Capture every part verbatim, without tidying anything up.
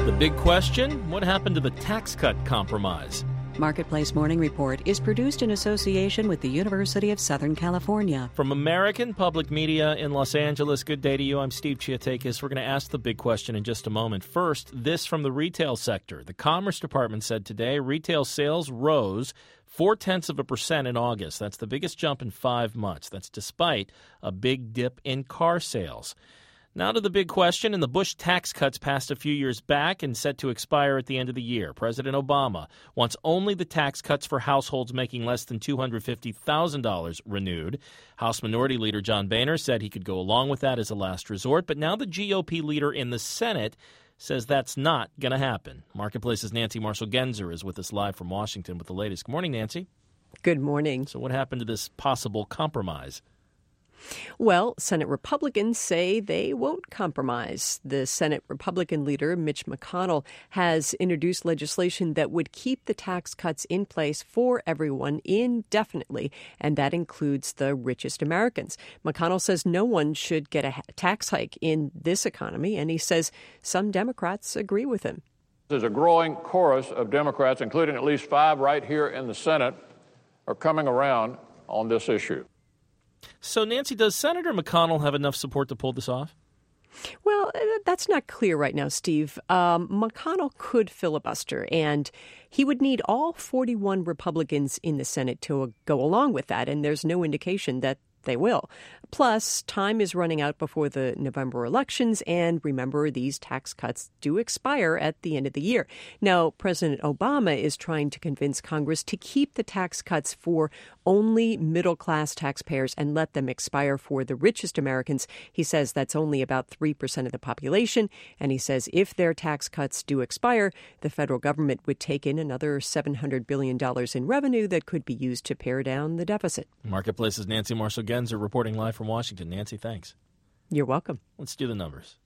The big question, what happened to the tax cut compromise? Marketplace Morning Report is produced in association with the University of Southern California. From American Public Media in Los Angeles, good day to you. I'm Steve Chiatakis. We're going to ask the big question in just a moment. First, this from the retail sector. The Commerce Department said today retail sales rose four-tenths of a percent in August. That's the biggest jump in five months. That's despite a big dip in car sales. Now to the big question, and the Bush tax cuts passed a few years back and set to expire at the end of the year. President Obama wants only the tax cuts for households making less than two hundred fifty thousand dollars renewed. House Minority Leader John Boehner said he could go along with that as a last resort, but now the G O P leader in the Senate says that's not going to happen. Marketplace's Nancy Marshall-Genzer is with us live from Washington with the latest. Good morning, Nancy. Good morning. So what happened to this possible compromise? Well, Senate Republicans say they won't compromise. The Senate Republican leader, Mitch McConnell, has introduced legislation that would keep the tax cuts in place for everyone indefinitely, and that includes the richest Americans. McConnell says no one should get a tax hike in this economy, and he says some Democrats agree with him. There's a growing chorus of Democrats, including at least five right here in the Senate, are coming around on this issue. So, Nancy, does Senator McConnell have enough support to pull this off? Well, that's not clear right now, Steve. Um, McConnell could filibuster, and he would need all forty-one Republicans in the Senate to go along with that, and there's no indication that they will. Plus, time is running out before the November elections, and remember, these tax cuts do expire at the end of the year. Now, President Obama is trying to convince Congress to keep the tax cuts for only middle-class taxpayers and let them expire for the richest Americans. He says that's only about three percent of the population, and he says if their tax cuts do expire, the federal government would take in another seven hundred billion dollars in revenue that could be used to pare down the deficit. Marketplace's Nancy Marshall-Genzer reporting live from Washington. Nancy, thanks. You're welcome. Let's do the numbers.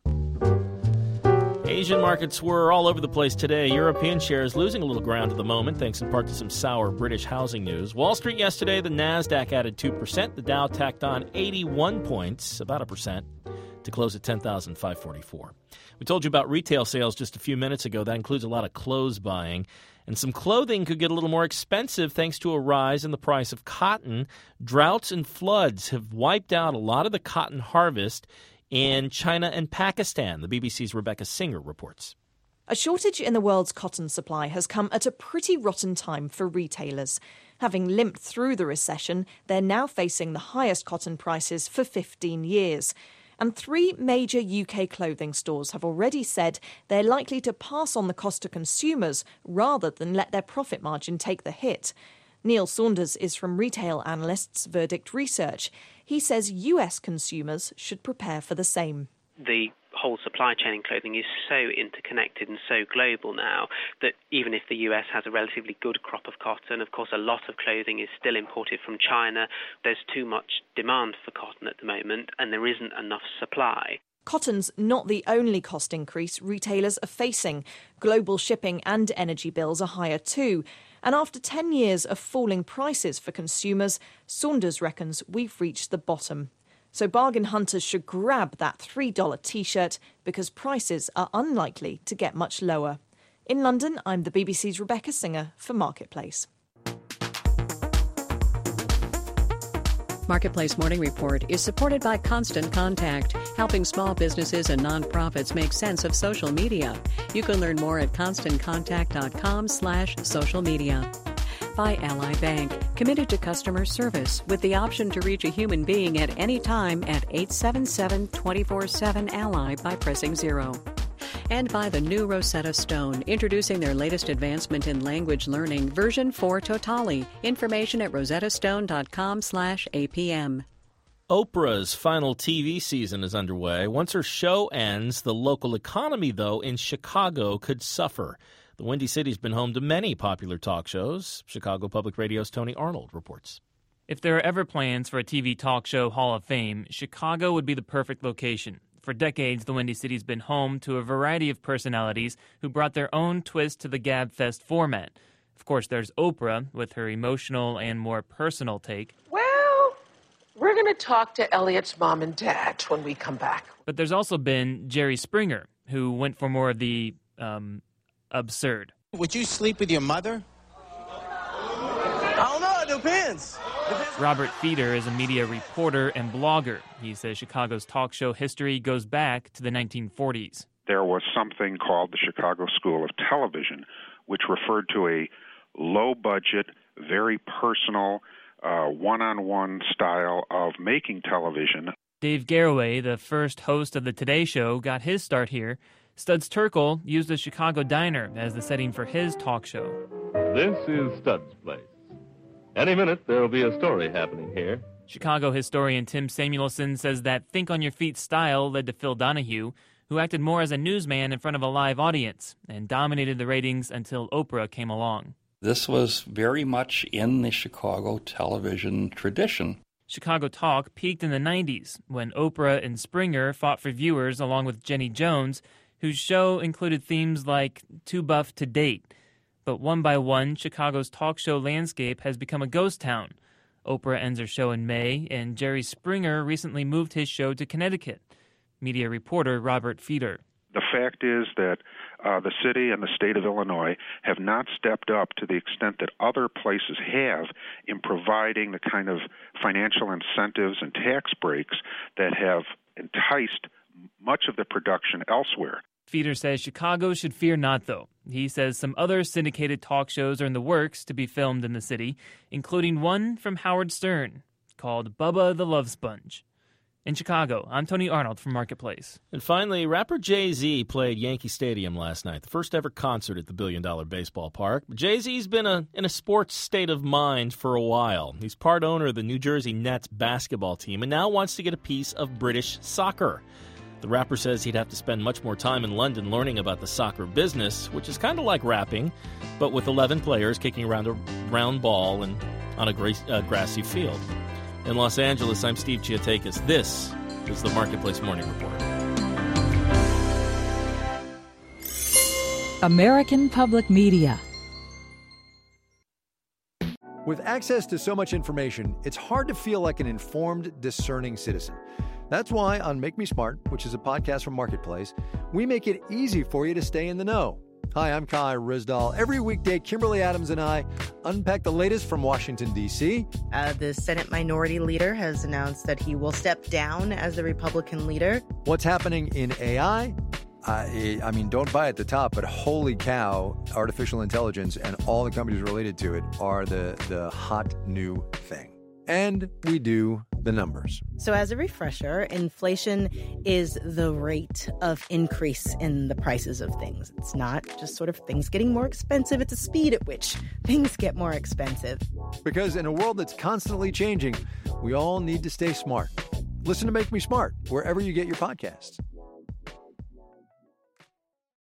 Asian markets were all over the place today. European shares losing a little ground at the moment, thanks in part to some sour British housing news. Wall Street yesterday, the Nasdaq added two percent. The Dow tacked on eighty-one points, about a percent, to close at ten thousand five hundred forty-four. We told you about retail sales just a few minutes ago. That includes a lot of clothes buying. And some clothing could get a little more expensive thanks to a rise in the price of cotton. Droughts and floods have wiped out a lot of the cotton harvest in China and Pakistan. The B B C's Rebecca Singer reports. A shortage in the world's cotton supply has come at a pretty rotten time for retailers. Having limped through the recession, they're now facing the highest cotton prices for fifteen years. And three major U K clothing stores have already said they're likely to pass on the cost to consumers rather than let their profit margin take the hit. Neil Saunders is from retail analysts Verdict Research. He says U S consumers should prepare for the same. The whole supply chain in clothing is so interconnected and so global now that even if the U S has a relatively good crop of cotton, of course a lot of clothing is still imported from China. There's too much demand for cotton at the moment and there isn't enough supply. Cotton's not the only cost increase retailers are facing. Global shipping and energy bills are higher too. And after ten years of falling prices for consumers, Saunders reckons we've reached the bottom. So bargain hunters should grab that three dollars T-shirt because prices are unlikely to get much lower. In London, I'm the B B C's Rebecca Singer for Marketplace. Marketplace Morning Report is supported by Constant Contact, helping small businesses and nonprofits make sense of social media. You can learn more at constantcontact.com slash social media. By Ally Bank, committed to customer service with the option to reach a human being at any time at eight seven seven, two four seven, Ally by pressing zero. And by the new Rosetta Stone, introducing their latest advancement in language learning, version four Totali. Information at rosettastone.com slash APM. Oprah's final T V season is underway. Once her show ends, the local economy, though, in Chicago could suffer. The Windy City's been home to many popular talk shows. Chicago Public Radio's Tony Arnold reports. If there are ever plans for a T V talk show hall of fame, Chicago would be the perfect location. For decades, the Windy City's been home to a variety of personalities who brought their own twist to the GabFest format. Of course, there's Oprah with her emotional and more personal take. Well, we're going to talk to Elliot's mom and dad when we come back. But there's also been Jerry Springer, who went for more of the um, absurd. Would you sleep with your mother? I don't know. It depends. depends. Robert Feeder is a media reporter and blogger. He says Chicago's talk show history goes back to the nineteen forties. There was something called the Chicago School of Television, which referred to a low-budget, very personal, uh, one-on-one style of making television. Dave Garroway, the first host of the Today Show, got his start here. Studs Terkel used a Chicago diner as the setting for his talk show. This is Studs' place. Any minute, there'll be a story happening here. Chicago historian Tim Samuelson says that think-on-your-feet style led to Phil Donahue, who acted more as a newsman in front of a live audience and dominated the ratings until Oprah came along. This was very much in the Chicago television tradition. Chicago Talk peaked in the nineties when Oprah and Springer fought for viewers along with Jenny Jones, whose show included themes like Too Buff to Date. But one by one, Chicago's talk show landscape has become a ghost town. Oprah ends her show in May, and Jerry Springer recently moved his show to Connecticut. Media reporter Robert Feeder. The fact is that uh, the city and the state of Illinois have not stepped up to the extent that other places have in providing the kind of financial incentives and tax breaks that have enticed much of the production elsewhere. Feeder says Chicago should fear not, though. He says some other syndicated talk shows are in the works to be filmed in the city, including one from Howard Stern called Bubba the Love Sponge. In Chicago, I'm Tony Arnold from Marketplace. And finally, rapper Jay-Z played Yankee Stadium last night, the first ever concert at the Billion Dollar Baseball Park. Jay-Z's been a, in a sports state of mind for a while. He's part owner of the New Jersey Nets basketball team and now wants to get a piece of British soccer. The rapper says he'd have to spend much more time in London learning about the soccer business, which is kind of like rapping, but with eleven players kicking around a round ball and on a gra- uh, grassy field. In Los Angeles, I'm Steve Chiatakis. This is the Marketplace Morning Report. American Public Media. With access to so much information, it's hard to feel like an informed, discerning citizen. That's why on Make Me Smart, which is a podcast from Marketplace, we make it easy for you to stay in the know. Hi, I'm Kai Rizdal. Every weekday, Kimberly Adams and I unpack the latest from Washington, D C Uh, the Senate Minority Leader has announced that he will step down as the Republican leader. What's happening in A I? I, I mean, don't buy at the top, but holy cow, artificial intelligence and all the companies related to it are the, the hot new thing. And we do the numbers. So as a refresher, inflation is the rate of increase in the prices of things. It's not just sort of things getting more expensive. It's the speed at which things get more expensive. Because in a world that's constantly changing, we all need to stay smart. Listen to Make Me Smart wherever you get your podcasts.